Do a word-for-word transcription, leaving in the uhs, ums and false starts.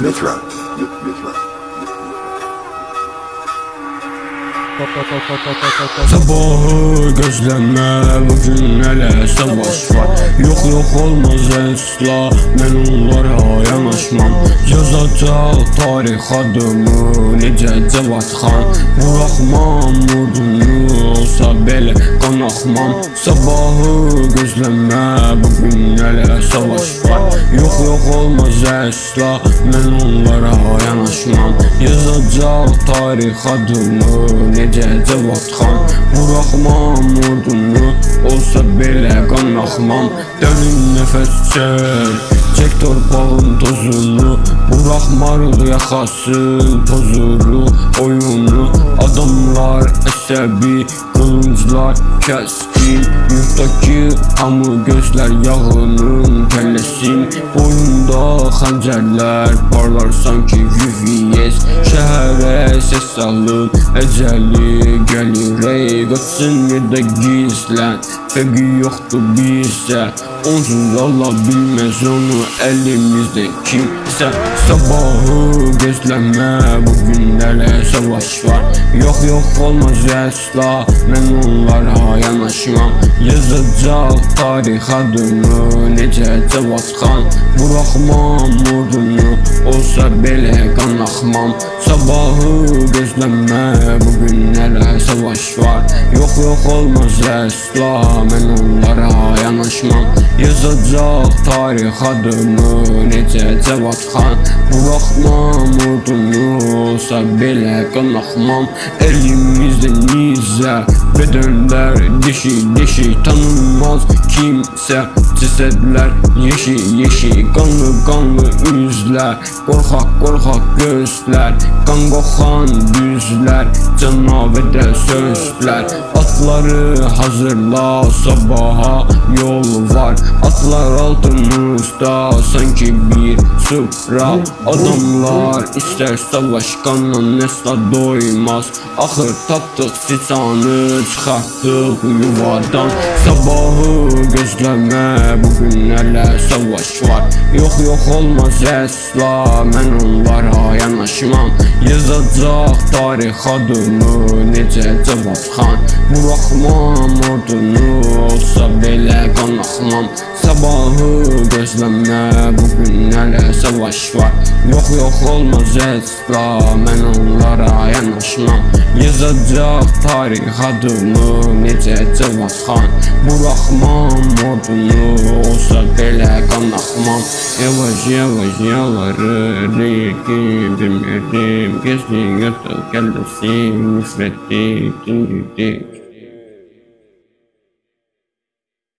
Mithra. Mithra. Sabahı gözleme, bugün hele savaş var. Yok yok olmaz esla, ben onlara yanaşmam. Yazacak tarih adımı nece Cevat Xan. Bırakmam ordunu olsa belə qan axmam. Sabahı gözleme, bugün hele savaş var. Yok yok olmaz esla, ben onlara yanaşmam. Yazacak tarih adımı nece Cevat Xan. Bırakmam ordunu olsa belə qan axmam. Dərin nəfəs çək, çək torpağın tozunu. Bırakmarıq yaxasın tozunu, oyunu. Adamlar əsəbi, qılınclar kəskin. Yurtdakı hamı gözlər yağının kəlləsin. Boyunda xəncərlər parlar sanki U V S. Şəhərə ses salın, əcəli gəlir. Ey qaçsın yerdə gizlən, fəqi yoxdur bizə. Onsuz Allah bilməz onu əlimizdən kimsə. Sabahı gözləmə, bugün hələ savaş var. Yox yox olmaz əsla, mən onlara yanaşmam. Yazacaq tarix adımı necə Cevat Xan. Bırakmam ordunu olsa belə qan axmam. Sabahı gözləmə, bugün hələ savaş var. Yox yox olmaz əsla, mən onlara yanaşmam. Yazacaq tarix adımı necə Cevat Xan. Bırakmam ordunu olsa belə qan axmam. Elimizdə nizə, bədənlər deşik deşik. Tanınmaz kimsə, cəsədlər yeşik yeşik. Qanlı qanlı üzlər, qorxaq qorxaq gözlər. Qan qoxan düzlər, canavedə sözlər. Atları hazırla, sabaha yol var. Atlar altımızda sanki bir sıfra. Adamlar istər savaş qanla nesla doymaz. Axır tapdıq siçanı, çıxartdıq yuvadan. Sabahı gözləmə, bugün hələ savaş var. Yox yox olmaz əsla, mən onlara yanaşmam. Yazacaq tarix adımı necə Cevat Xan. Bırakmam ordunu olsa belə qan axmam. Sabahı gözləmə, bugün hələ savaş var. Yox yox olmaz əsla, mən onlara yanaşmam. Yazacaq tarix adımı necə Cevat Xan. Bırakmam ordunu olsa belə qan axmam. Yavaş yavaş yalları reykim bilmirdim. Gezdi yırtıq kəlləsi nifrəti dindirdik.